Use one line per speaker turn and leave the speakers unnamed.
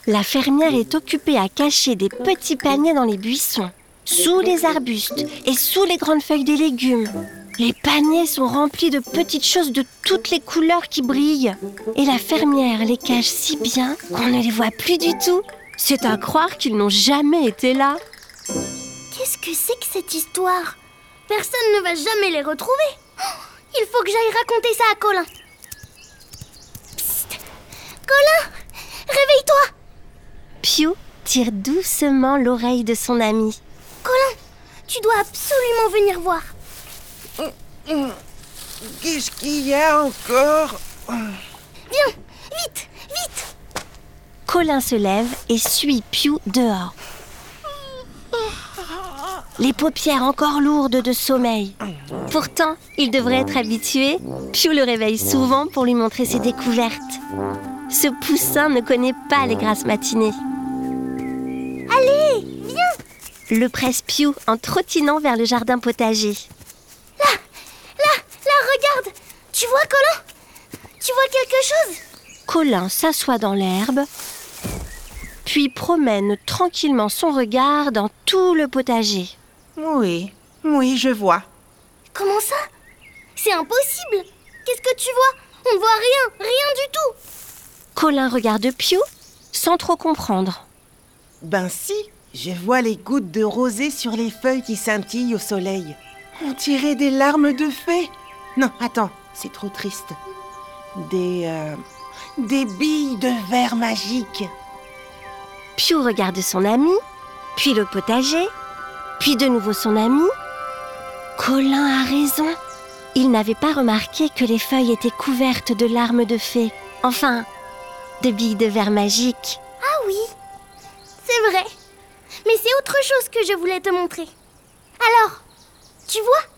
La fermière est occupée à cacher des petits paniers dans les buissons, sous les arbustes et sous les grandes feuilles des légumes. Les paniers sont remplis de petites choses de toutes les couleurs qui brillent. Et la fermière les cache si bien qu'on ne les voit plus du tout. C'est à croire qu'ils n'ont jamais été là.
Qu'est-ce que c'est que cette histoire? Personne ne va jamais les retrouver. Il faut que j'aille raconter ça à Colin. Psst! Colin! Réveille-toi!
Piou tire doucement l'oreille de son ami.
Colin, tu dois absolument venir voir.
Qu'est-ce qu'il y a encore?
Viens, vite, vite!
Colin se lève et suit Piou dehors. Les paupières encore lourdes de sommeil. Pourtant, il devrait être habitué. Piou le réveille souvent pour lui montrer ses découvertes. Ce poussin ne connaît pas les grasses matinées.
Allez, viens!
Le presse Piou en trottinant vers le jardin potager.
Là, regarde! Tu vois, Colin? Tu vois quelque chose?
Colin s'assoit dans l'herbe, puis promène tranquillement son regard dans tout le potager.
Oui, je vois.
Comment ça? C'est impossible! Qu'est-ce que tu vois? On voit rien du tout!
Colin regarde Piou sans trop comprendre.
Ben si, je vois les gouttes de rosée sur les feuilles qui scintillent au soleil. On dirait des larmes de fée. Non, attends, c'est trop triste. Des billes de verre magique.
Piou regarde son ami, puis le potager, puis de nouveau son ami. Colin a raison. Il n'avait pas remarqué que les feuilles étaient couvertes de larmes de fée. Enfin, de billes de verre magique.
Ah oui, c'est vrai. Mais c'est autre chose que je voulais te montrer. Alors, tu vois?